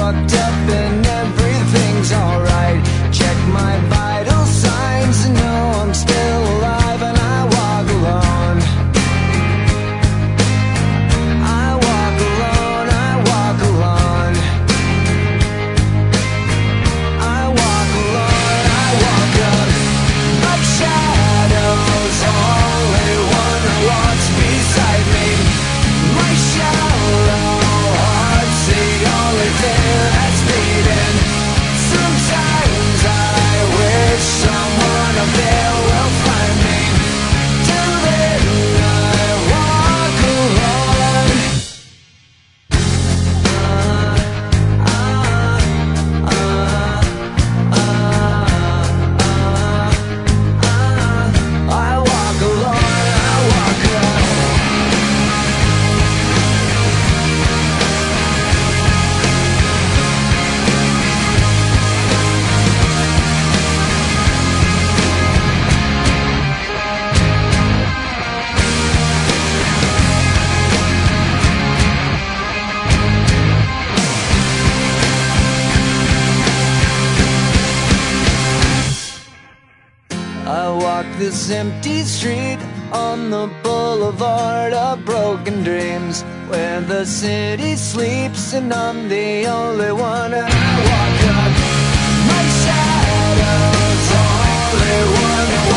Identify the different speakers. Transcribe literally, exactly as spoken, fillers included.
Speaker 1: fucked up and everything's alright. Check my vital signs and know I'm still alive, and I walk alone. I walk alone, I walk alone. I walk alone, I walk up. My shadow's only one who walks beside me. My shallow heart's the only thing that's beating. Sometimes I wish someone up there will find me. Till then I walk alone. uh, uh, uh, uh, uh, I walk alone, I walk up. I walk this empty street on the boulevard of broken dreams, where the city sleeps and I'm the only one. And I walk up. My shadow's only one who